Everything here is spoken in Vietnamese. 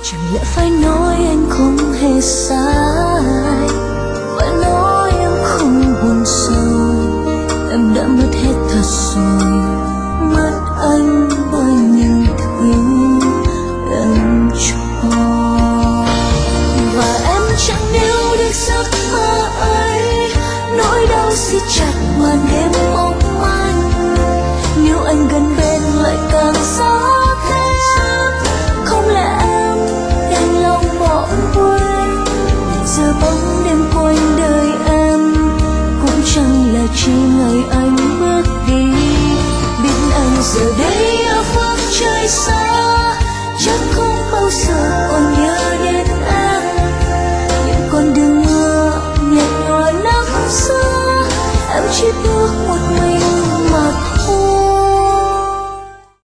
Chẳng lẽ phải nói anh không hề sai, phải nói em không buồn sâu. Em đã mất hết thật rồi, mất anh bởi những thứ em cho. Và em chẳng níu được giấc mơ ấy, nỗi đau siết chặt màn đêm mong manh. Nếu anh gần bên lại càng xa thêm, không lẽ em đành lòng bỏ quên. Giờ bóng đêm quanh đời em cũng chẳng là chỉ ngày anh bước đi. Biết anh giờ đây ở phương trời xa,